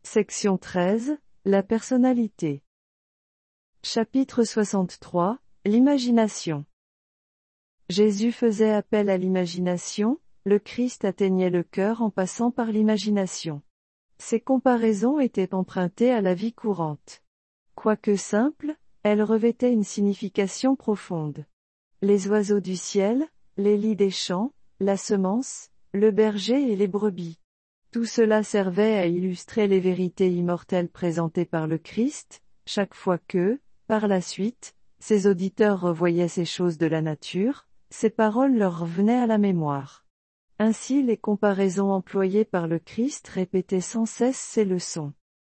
Section 13, la personnalité. Chapitre 63, l'imagination. Jésus faisait appel à l'imagination, le Christ atteignait le cœur en passant par l'imagination. Ces comparaisons étaient empruntées à la vie courante. Quoique simples, elles revêtaient une signification profonde. Les oiseaux du ciel, les lys des champs, la semence, le berger et les brebis. Tout cela servait à illustrer les vérités immortelles présentées par le Christ, chaque fois que, par la suite, ses auditeurs revoyaient ces choses de la nature, ces paroles leur revenaient à la mémoire. Ainsi les comparaisons employées par le Christ répétaient sans cesse ces leçons.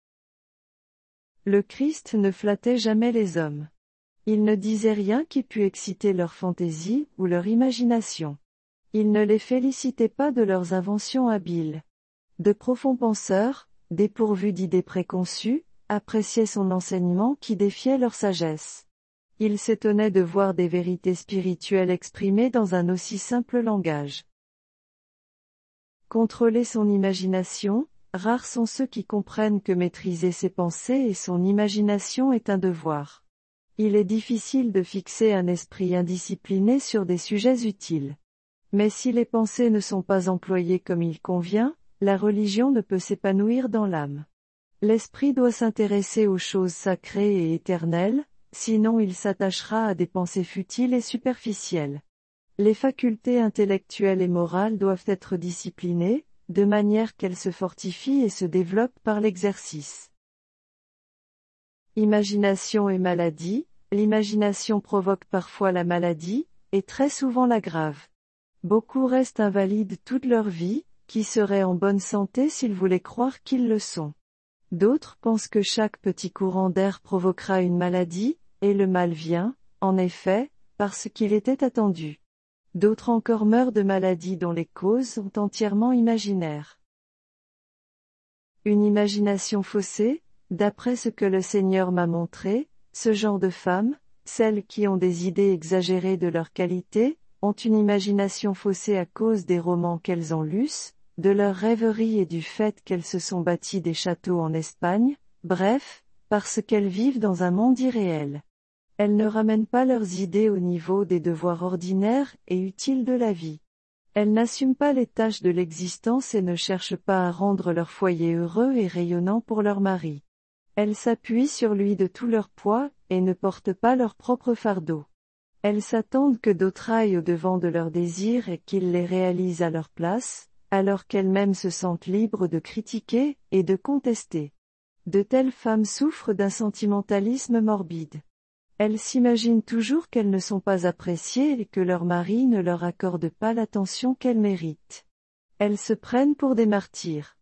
Le Christ ne flattait jamais les hommes. Il ne disait rien qui pût exciter leur fantaisie ou leur imagination. Il ne les félicitait pas de leurs inventions habiles. De profonds penseurs, dépourvus d'idées préconçues, appréciaient son enseignement qui défiait leur sagesse. Ils s'étonnaient de voir des vérités spirituelles exprimées dans un aussi simple langage. Contrôler son imagination, rares sont ceux qui comprennent que maîtriser ses pensées et son imagination est un devoir. Il est difficile de fixer un esprit indiscipliné sur des sujets utiles. Mais si les pensées ne sont pas employées comme il convient, la religion ne peut s'épanouir dans l'âme. L'esprit doit s'intéresser aux choses sacrées et éternelles, sinon il s'attachera à des pensées futiles et superficielles. Les facultés intellectuelles et morales doivent être disciplinées, de manière qu'elles se fortifient et se développent par l'exercice. Imagination et maladie. L'imagination provoque parfois la maladie, et très souvent l'aggrave. Beaucoup restent invalides toute leur vie, qui seraient en bonne santé s'ils voulaient croire qu'ils le sont. D'autres pensent que chaque petit courant d'air provoquera une maladie, et le mal vient, en effet, parce qu'il était attendu. D'autres encore meurent de maladies dont les causes sont entièrement imaginaires. Une imagination faussée, d'après ce que le Seigneur m'a montré, ce genre de femmes, celles qui ont des idées exagérées de leur qualité, ont une imagination faussée à cause des romans qu'elles ont lus, de leurs rêveries et du fait qu'elles se sont bâties des châteaux en Espagne, bref, parce qu'elles vivent dans un monde irréel. Elles ne ramènent pas leurs idées au niveau des devoirs ordinaires et utiles de la vie. Elles n'assument pas les tâches de l'existence et ne cherchent pas à rendre leur foyer heureux et rayonnant pour leur mari. Elles s'appuient sur lui de tout leur poids, et ne portent pas leur propre fardeau. Elles s'attendent que d'autres aillent au-devant de leurs désirs et qu'ils les réalisent à leur place, alors qu'elles-mêmes se sentent libres de critiquer et de contester. De telles femmes souffrent d'un sentimentalisme morbide. Elles s'imaginent toujours qu'elles ne sont pas appréciées et que leur mari ne leur accorde pas l'attention qu'elles méritent. Elles se prennent pour des martyrs.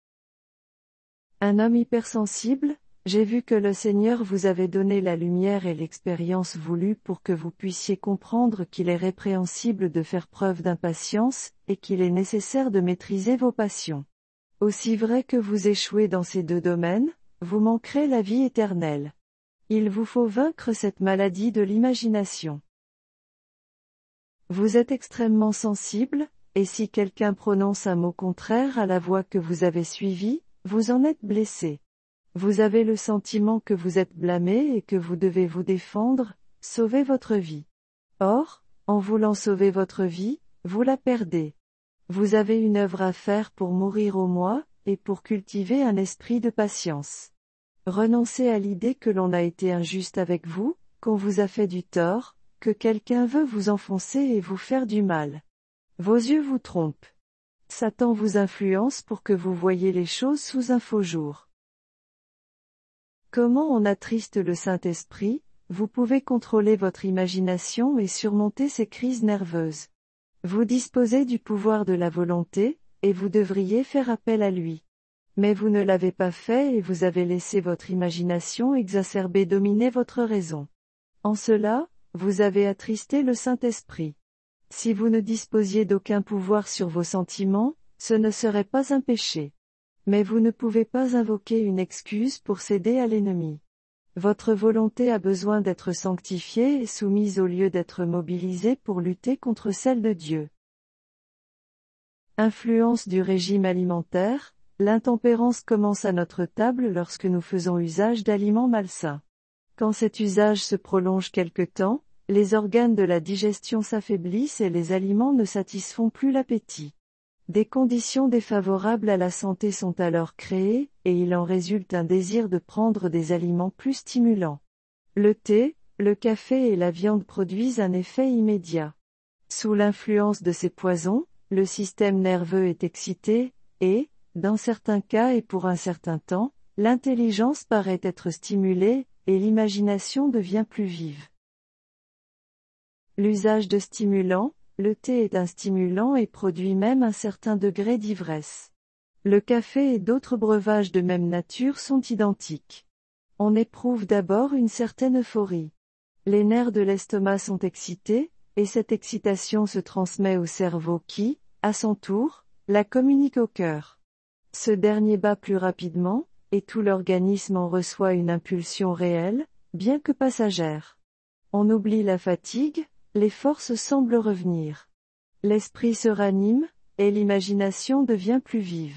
Un homme hypersensible, j'ai vu que le Seigneur vous avait donné la lumière et l'expérience voulue pour que vous puissiez comprendre qu'il est répréhensible de faire preuve d'impatience, et qu'il est nécessaire de maîtriser vos passions. Aussi vrai que vous échouez dans ces deux domaines, vous manquerez la vie éternelle. Il vous faut vaincre cette maladie de l'imagination. Vous êtes extrêmement sensible, et si quelqu'un prononce un mot contraire à la voie que vous avez suivie, vous en êtes blessé. Vous avez le sentiment que vous êtes blâmé et que vous devez vous défendre, sauver votre vie. Or, en voulant sauver votre vie, vous la perdez. Vous avez une œuvre à faire pour mourir au moins, et pour cultiver un esprit de patience. Renoncez à l'idée que l'on a été injuste avec vous, qu'on vous a fait du tort, que quelqu'un veut vous enfoncer et vous faire du mal. Vos yeux vous trompent. Satan vous influence pour que vous voyiez les choses sous un faux jour. Comment on attriste le Saint-Esprit? Vous pouvez contrôler votre imagination et surmonter ces crises nerveuses. Vous disposez du pouvoir de la volonté, et vous devriez faire appel à lui. Mais vous ne l'avez pas fait et vous avez laissé votre imagination exacerbée dominer votre raison. En cela, vous avez attristé le Saint-Esprit. Si vous ne disposiez d'aucun pouvoir sur vos sentiments, ce ne serait pas un péché. Mais vous ne pouvez pas invoquer une excuse pour céder à l'ennemi. Votre volonté a besoin d'être sanctifiée et soumise au lieu d'être mobilisée pour lutter contre celle de Dieu. Influence du régime alimentaire. L'intempérance commence à notre table lorsque nous faisons usage d'aliments malsains. Quand cet usage se prolonge quelque temps, les organes de la digestion s'affaiblissent et les aliments ne satisfont plus l'appétit. Des conditions défavorables à la santé sont alors créées, et il en résulte un désir de prendre des aliments plus stimulants. Le thé, le café et la viande produisent un effet immédiat. Sous l'influence de ces poisons, le système nerveux est excité, et, dans certains cas et pour un certain temps, l'intelligence paraît être stimulée, et l'imagination devient plus vive. L'usage de stimulants, le thé est un stimulant et produit même un certain degré d'ivresse. Le café et d'autres breuvages de même nature sont identiques. On éprouve d'abord une certaine euphorie. Les nerfs de l'estomac sont excités, et cette excitation se transmet au cerveau qui, à son tour, la communique au cœur. Ce dernier bat plus rapidement, et tout l'organisme en reçoit une impulsion réelle, bien que passagère. On oublie la fatigue, les forces semblent revenir. L'esprit se ranime, et l'imagination devient plus vive.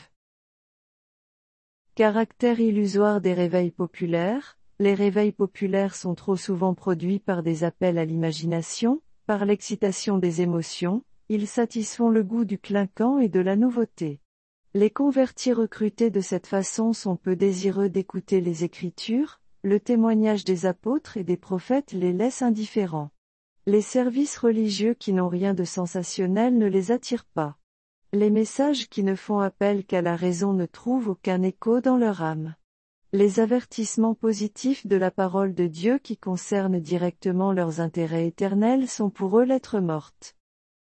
Caractère illusoire des réveils populaires. Les réveils populaires sont trop souvent produits par des appels à l'imagination, par l'excitation des émotions, ils satisfont le goût du clinquant et de la nouveauté. Les convertis recrutés de cette façon sont peu désireux d'écouter les Écritures, le témoignage des apôtres et des prophètes les laisse indifférents. Les services religieux qui n'ont rien de sensationnel ne les attirent pas. Les messages qui ne font appel qu'à la raison ne trouvent aucun écho dans leur âme. Les avertissements positifs de la parole de Dieu qui concernent directement leurs intérêts éternels sont pour eux lettre morte.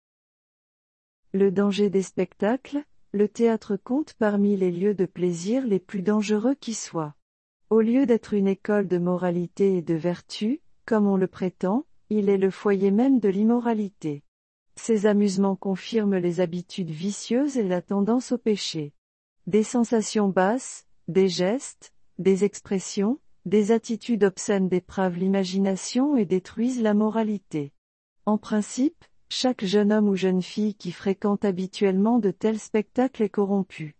Le danger des spectacles. Le théâtre compte parmi les lieux de plaisir les plus dangereux qui soient. Au lieu d'être une école de moralité et de vertu, comme on le prétend, il est le foyer même de l'immoralité. Ces amusements confirment les habitudes vicieuses et la tendance au péché. Des sensations basses, des gestes, des expressions, des attitudes obscènes dépravent l'imagination et détruisent la moralité. En principe, chaque jeune homme ou jeune fille qui fréquente habituellement de tels spectacles est corrompu.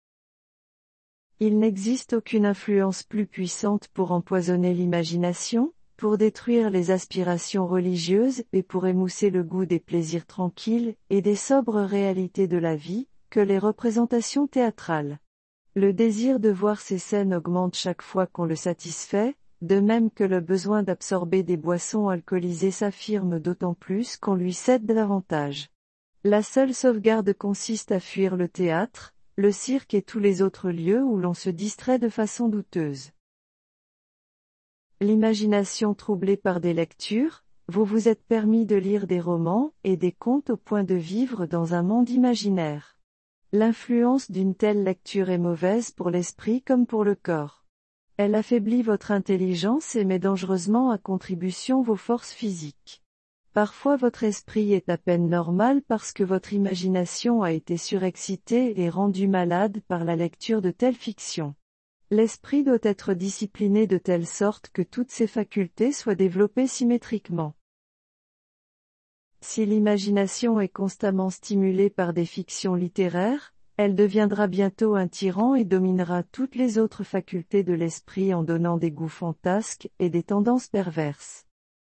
Il n'existe aucune influence plus puissante pour empoisonner l'imagination, pour détruire les aspirations religieuses et pour émousser le goût des plaisirs tranquilles et des sobres réalités de la vie, que les représentations théâtrales. Le désir de voir ces scènes augmente chaque fois qu'on le satisfait, de même que le besoin d'absorber des boissons alcoolisées s'affirme d'autant plus qu'on lui cède davantage. La seule sauvegarde consiste à fuir le théâtre, le cirque et tous les autres lieux où l'on se distrait de façon douteuse. L'imagination troublée par des lectures, vous vous êtes permis de lire des romans et des contes au point de vivre dans un monde imaginaire. L'influence d'une telle lecture est mauvaise pour l'esprit comme pour le corps. Elle affaiblit votre intelligence et met dangereusement à contribution vos forces physiques. Parfois votre esprit est à peine normal parce que votre imagination a été surexcitée et rendue malade par la lecture de telles fictions. L'esprit doit être discipliné de telle sorte que toutes ses facultés soient développées symétriquement. Si l'imagination est constamment stimulée par des fictions littéraires, elle deviendra bientôt un tyran et dominera toutes les autres facultés de l'esprit en donnant des goûts fantasques et des tendances perverses.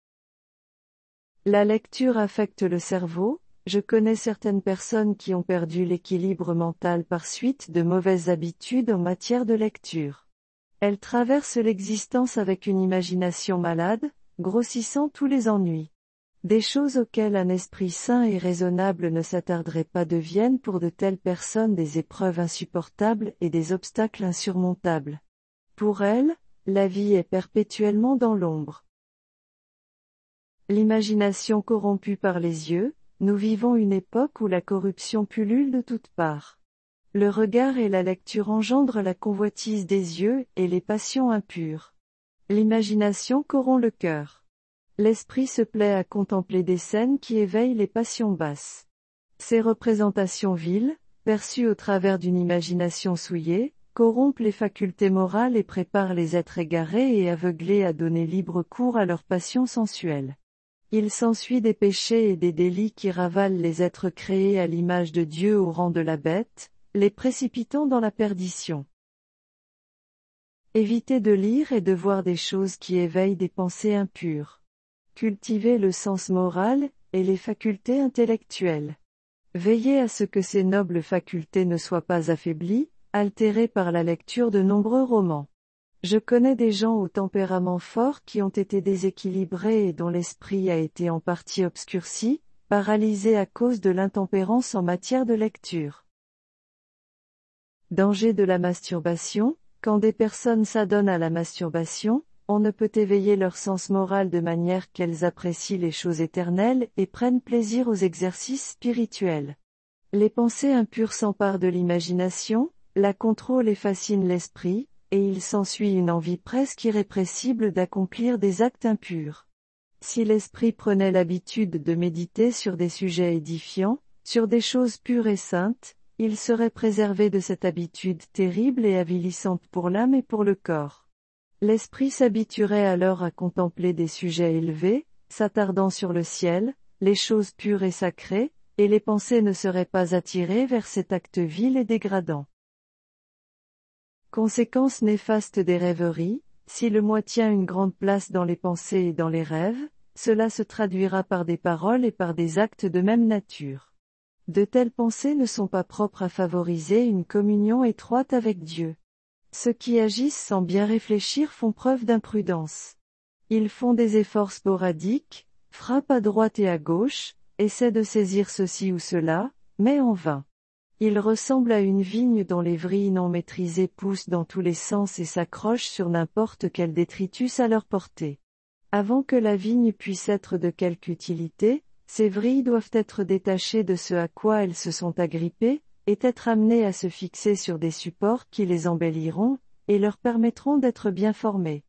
La lecture affecte le cerveau. Je connais certaines personnes qui ont perdu l'équilibre mental par suite de mauvaises habitudes en matière de lecture. Elles traversent l'existence avec une imagination malade, grossissant tous les ennuis. Des choses auxquelles un esprit sain et raisonnable ne s'attarderait pas deviennent pour de telles personnes des épreuves insupportables et des obstacles insurmontables. Pour elles, la vie est perpétuellement dans l'ombre. L'imagination corrompue par les yeux, nous vivons une époque où la corruption pullule de toutes parts. Le regard et la lecture engendrent la convoitise des yeux et les passions impures. L'imagination corrompt le cœur. L'esprit se plaît à contempler des scènes qui éveillent les passions basses. Ces représentations viles, perçues au travers d'une imagination souillée, corrompent les facultés morales et préparent les êtres égarés et aveuglés à donner libre cours à leurs passions sensuelles. Il s'ensuit des péchés et des délits qui ravalent les êtres créés à l'image de Dieu au rang de la bête, les précipitant dans la perdition. Évitez de lire et de voir des choses qui éveillent des pensées impures. Cultivez le sens moral et les facultés intellectuelles. Veillez à ce que ces nobles facultés ne soient pas affaiblies, altérées par la lecture de nombreux romans. Je connais des gens au tempérament fort qui ont été déséquilibrés et dont l'esprit a été en partie obscurci, paralysé à cause de l'intempérance en matière de lecture. Danger de la masturbation. Quand des personnes s'adonnent à la masturbation, on ne peut éveiller leur sens moral de manière qu'elles apprécient les choses éternelles et prennent plaisir aux exercices spirituels. Les pensées impures s'emparent de l'imagination, la contrôlent et fascinent l'esprit, et il s'ensuit une envie presque irrépressible d'accomplir des actes impurs. Si l'esprit prenait l'habitude de méditer sur des sujets édifiants, sur des choses pures et saintes, il serait préservé de cette habitude terrible et avilissante pour l'âme et pour le corps. L'esprit s'habituerait alors à contempler des sujets élevés, s'attardant sur le ciel, les choses pures et sacrées, et les pensées ne seraient pas attirées vers cet acte vil et dégradant. Conséquence néfaste des rêveries, si le moi tient une grande place dans les pensées et dans les rêves, cela se traduira par des paroles et par des actes de même nature. De telles pensées ne sont pas propres à favoriser une communion étroite avec Dieu. Ceux qui agissent sans bien réfléchir font preuve d'imprudence. Ils font des efforts sporadiques, frappent à droite et à gauche, essaient de saisir ceci ou cela, mais en vain. Ils ressemblent à une vigne dont les vrilles non maîtrisées poussent dans tous les sens et s'accrochent sur n'importe quel détritus à leur portée. Avant que la vigne puisse être de quelque utilité, ces vrilles doivent être détachées de ce à quoi elles se sont agrippées, et être amenées à se fixer sur des supports qui les embelliront, et leur permettront d'être bien formées.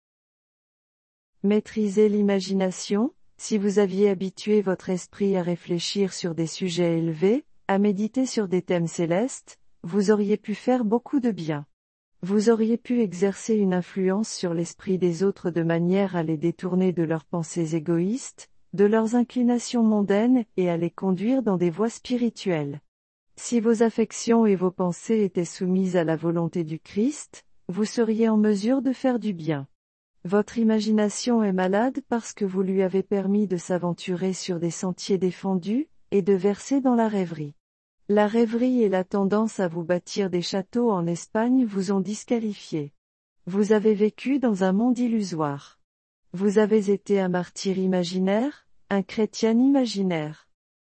Maîtrisez l'imagination. Si vous aviez habitué votre esprit à réfléchir sur des sujets élevés, à méditer sur des thèmes célestes, vous auriez pu faire beaucoup de bien. Vous auriez pu exercer une influence sur l'esprit des autres de manière à les détourner de leurs pensées égoïstes, de leurs inclinations mondaines et à les conduire dans des voies spirituelles. Si vos affections et vos pensées étaient soumises à la volonté du Christ, vous seriez en mesure de faire du bien. Votre imagination est malade parce que vous lui avez permis de s'aventurer sur des sentiers défendus, et de verser dans la rêverie. La rêverie et la tendance à vous bâtir des châteaux en Espagne vous ont disqualifié. Vous avez vécu dans un monde illusoire. Vous avez été un martyr imaginaire, un chrétien imaginaire.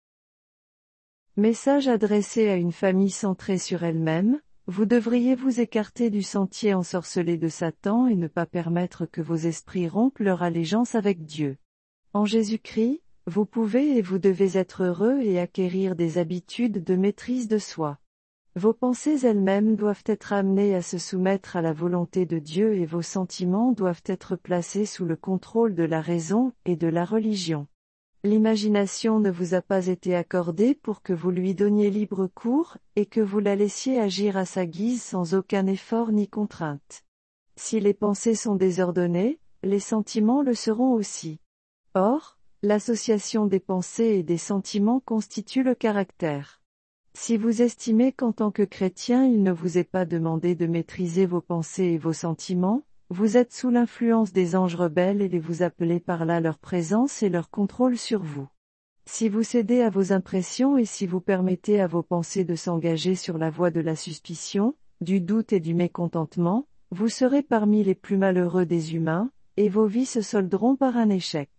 Message adressé à une famille centrée sur elle-même, vous devriez vous écarter du sentier ensorcelé de Satan et ne pas permettre que vos esprits rompent leur allégeance avec Dieu. En Jésus-Christ, vous pouvez et vous devez être heureux et acquérir des habitudes de maîtrise de soi. Vos pensées elles-mêmes doivent être amenées à se soumettre à la volonté de Dieu et vos sentiments doivent être placés sous le contrôle de la raison et de la religion. L'imagination ne vous a pas été accordée pour que vous lui donniez libre cours, et que vous la laissiez agir à sa guise sans aucun effort ni contrainte. Si les pensées sont désordonnées, les sentiments le seront aussi. Or, l'association des pensées et des sentiments constitue le caractère. Si vous estimez qu'en tant que chrétien il ne vous est pas demandé de maîtriser vos pensées et vos sentiments, vous êtes sous l'influence des anges rebelles et vous appelez par là leur présence et leur contrôle sur vous. Si vous cédez à vos impressions et si vous permettez à vos pensées de s'engager sur la voie de la suspicion, du doute et du mécontentement, vous serez parmi les plus malheureux des humains, et vos vies se solderont par un échec.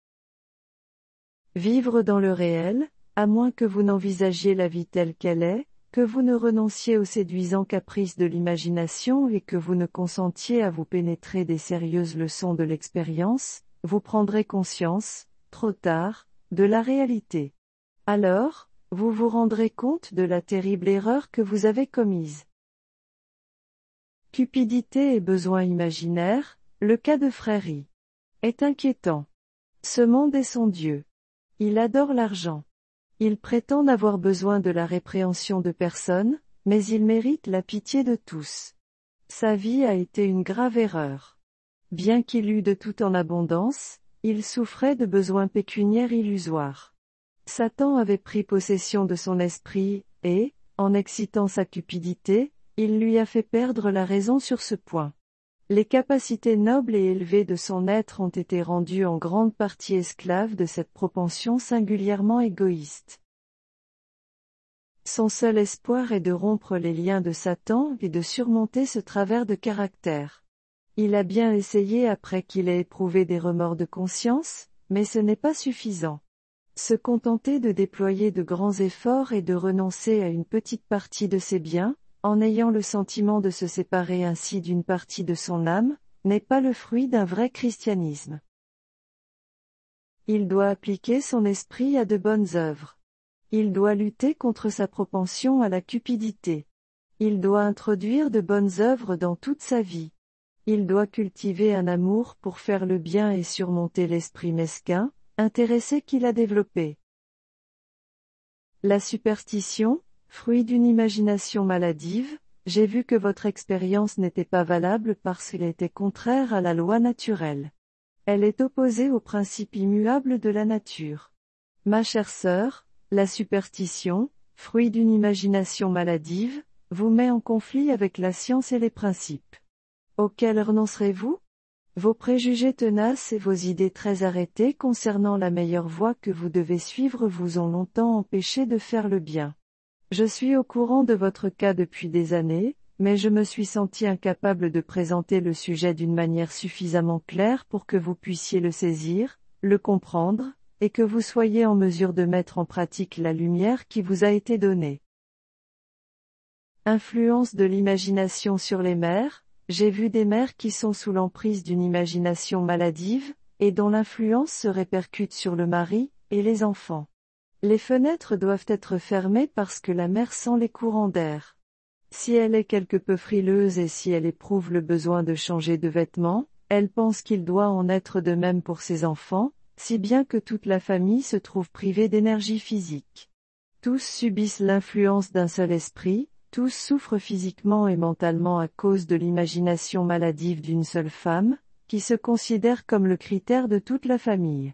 Vivre dans le réel, à moins que vous n'envisagiez la vie telle qu'elle est, que vous ne renonciez aux séduisants caprices de l'imagination et que vous ne consentiez à vous pénétrer des sérieuses leçons de l'expérience, vous prendrez conscience, trop tard, de la réalité. Alors, vous vous rendrez compte de la terrible erreur que vous avez commise. Cupidité et besoin imaginaire, le cas de Fréry est inquiétant. Ce monde est son Dieu. Il adore l'argent. Il prétend n'avoir besoin de la répréhension de personne, mais il mérite la pitié de tous. Sa vie a été une grave erreur. Bien qu'il eût de tout en abondance, il souffrait de besoins pécuniaires illusoires. Satan avait pris possession de son esprit, et, En excitant sa cupidité, il lui a fait perdre la raison sur ce point. Les capacités nobles et élevées de son être ont été rendues en grande partie esclaves de cette propension singulièrement égoïste. Son seul espoir est de rompre les liens de Satan et de surmonter ce travers de caractère. Il a bien essayé après qu'il ait éprouvé des remords de conscience, mais ce n'est pas suffisant. Se contenter de déployer de grands efforts et de renoncer à une petite partie de ses biens, en ayant le sentiment de se séparer ainsi d'une partie de son âme, n'est pas le fruit d'un vrai christianisme. Il doit appliquer son esprit à de bonnes œuvres. Il doit lutter contre sa propension à la cupidité. Il doit introduire de bonnes œuvres dans toute sa vie. Il doit cultiver un amour pour faire le bien et surmonter l'esprit mesquin, intéressé qu'il a développé. La superstition, fruit d'une imagination maladive, j'ai vu que votre expérience n'était pas valable parce qu'elle était contraire à la loi naturelle. Elle est opposée aux principes immuables de la nature. Ma chère sœur, la superstition, fruit d'une imagination maladive, vous met en conflit avec la science et les principes. Auxquels renoncerez-vous ? Vos préjugés tenaces et vos idées très arrêtées concernant la meilleure voie que vous devez suivre vous ont longtemps empêché de faire le bien. Je suis au courant de votre cas depuis des années, mais je me suis senti incapable de présenter le sujet d'une manière suffisamment claire pour que vous puissiez le saisir, le comprendre, et que vous soyez en mesure de mettre en pratique la lumière qui vous a été donnée. Influence de l'imagination sur les mères. J'ai vu des mères qui sont sous l'emprise d'une imagination maladive, et dont l'influence se répercute sur le mari, et les enfants. Les fenêtres doivent être fermées parce que la mère sent les courants d'air. Si elle est quelque peu frileuse et si elle éprouve le besoin de changer de vêtements, elle pense qu'il doit en être de même pour ses enfants, si bien que toute la famille se trouve privée d'énergie physique. Tous subissent l'influence d'un seul esprit, tous souffrent physiquement et mentalement à cause de l'imagination maladive d'une seule femme, qui se considère comme le critère de toute la famille.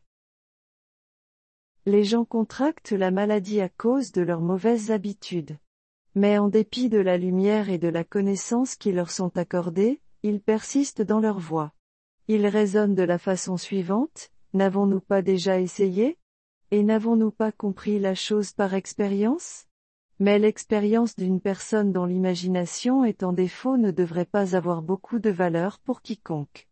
Les gens contractent la maladie à cause de leurs mauvaises habitudes. Mais en dépit de la lumière et de la connaissance qui leur sont accordées, ils persistent dans leur voie. Ils raisonnent de la façon suivante: n'avons-nous pas déjà essayé? Et n'avons-nous pas compris la chose par expérience? Mais l'expérience d'une personne dont l'imagination est en défaut ne devrait pas avoir beaucoup de valeur pour quiconque.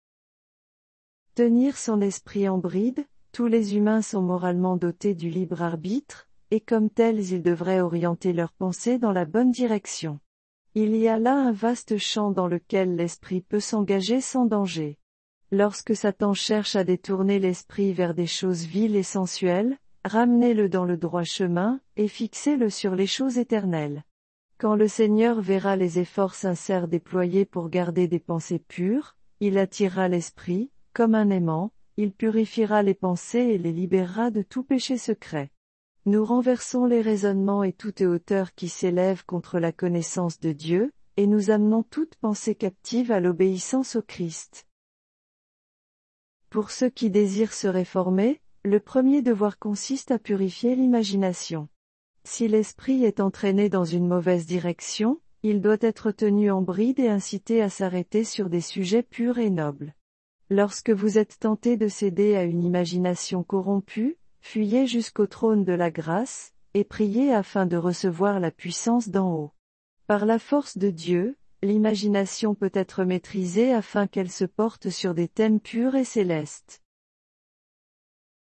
Tenir son esprit en bride. Tous les humains sont moralement dotés du libre arbitre, et comme tels ils devraient orienter leurs pensées dans la bonne direction. Il y a là un vaste champ dans lequel l'esprit peut s'engager sans danger. Lorsque Satan cherche à détourner l'esprit vers des choses viles et sensuelles, ramenez-le dans le droit chemin, et fixez-le sur les choses éternelles. Quand le Seigneur verra les efforts sincères déployés pour garder des pensées pures, il attirera l'esprit, comme un aimant, il purifiera les pensées et les libérera de tout péché secret. Nous renversons les raisonnements et toute hauteur qui s'élève contre la connaissance de Dieu, et nous amenons toute pensée captive à l'obéissance au Christ. Pour ceux qui désirent se réformer, le premier devoir consiste à purifier l'imagination. Si l'esprit est entraîné dans une mauvaise direction, il doit être tenu en bride et incité à s'arrêter sur des sujets purs et nobles. Lorsque vous êtes tenté de céder à une imagination corrompue, fuyez jusqu'au trône de la grâce, et priez afin de recevoir la puissance d'en haut. Par la force de Dieu, l'imagination peut être maîtrisée afin qu'elle se porte sur des thèmes purs et célestes.